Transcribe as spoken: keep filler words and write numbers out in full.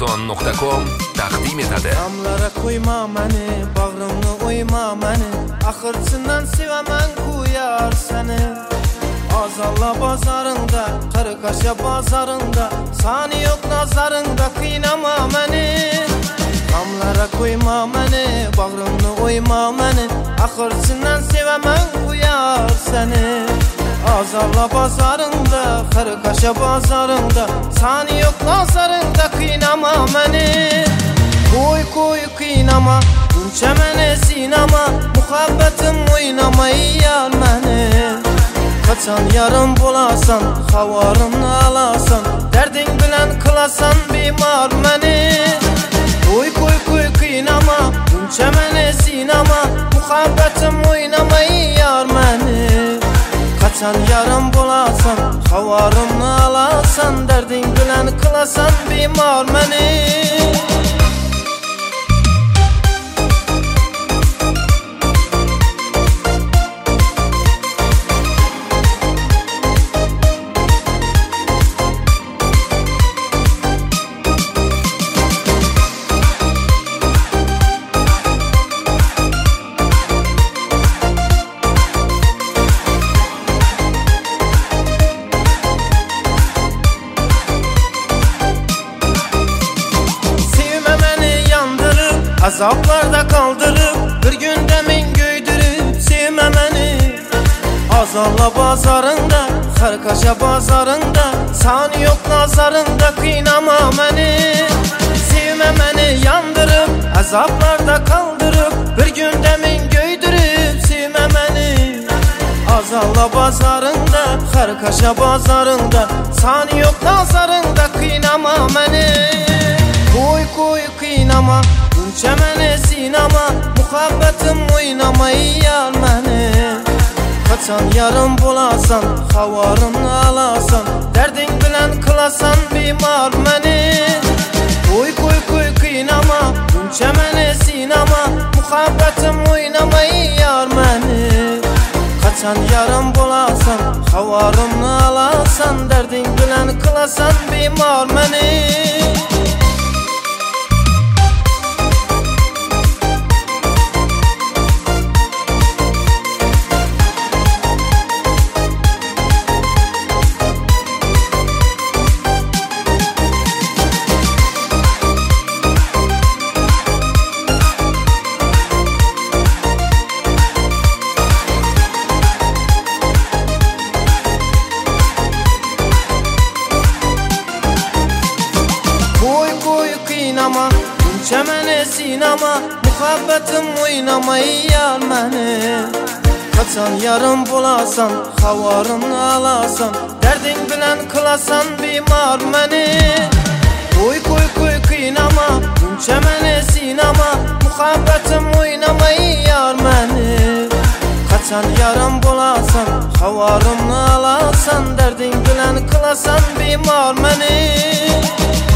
innovatsion nokta com taqdim etadi. Damlara koyma meni, bağrımni oyma meni, axırçından sevaman kuyar seni. Azalla bazarında, Qırıqaşa bazarında, sani yok nazarında, kıynama meni. Damlara koyma meni, bağrımni oyma meni, axırçından sevaman kuyar seni. Azalla bazarında, Qırıqaşa bazarında, sani yok nazarında, kıynama meni. Koy koy kıynama, bunca mene sinama, muhabbetim oynama yar meni. Kaçan yarım bulasan, havarımni alasan, derdin bilen kılasan bimar meni. Koy koy koy kıynama, bunca mene sinama, muhabbetim oynama yar meni. Kaçan yarım bulasan, havarımni alasan, derdin bilen kılasan bimar meni. Azaplarda kaldırıp, bir günde min göydürüp, sevme meni. Azalla bazarında, Qırıqaşa bazarında, sani yok nazarında, kıynama meni. Sevme meni yandırıp, azaplarda kaldırıp, bir günde min göydürüp, sevme meni. Azalla bazarında, Qırıqaşa bazarında, sani yok nazarında, kıynama meni. Koy koy kıynama, bunca mene sinama, muhabbetim oynama yar meni. Kaçan yarım bulasan, havarımni alasan, derdin bilen kılasan bimar meni. Koy koy koy kıynama, bunca mene sinama, muhabbetim oynama yar meni. Kaçan yarım bulasan, havarımni alasan, derdin bilen kılasan bimar meni. Kıynama, bunca mene sinama, muhabbetim oynama yar meni. Kaçan yarım bulasan, havarımni alasan, derdin bilen kılasan bimar meni. Koy koy koy kıynama, bunca mene sinama, muhabbetim oynama yar meni. Kaçan yarım bulasan, havarımni alasan, derdin bilen kılasan bimar meni.